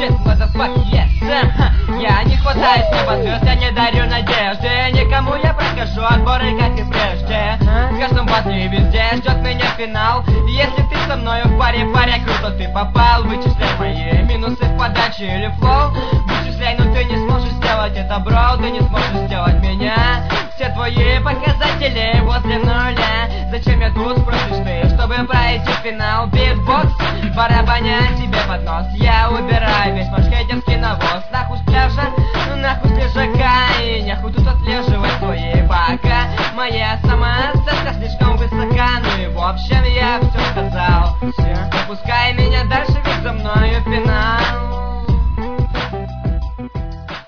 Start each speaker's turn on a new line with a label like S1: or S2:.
S1: shit, motherfucker, yes. Я не хватает небозвезд, я не дарю надежды. Никому я прохожу отборы, как и прежде. В каждом батле и везде ждет меня финал. Если ты со мною в паре, паря, круто ты попал. Вычисляй мои минусы в подаче или флоу. Вычисляй, но ты не сможешь сделать это, бро. Ты не сможешь сделать меня. Все твои показатели возле нуля. Зачем я тут, спросишь ты, чтобы пройти финал? Битбокс, барабаня тебе под нос. Я убираю весь ваш хейтерский навоз.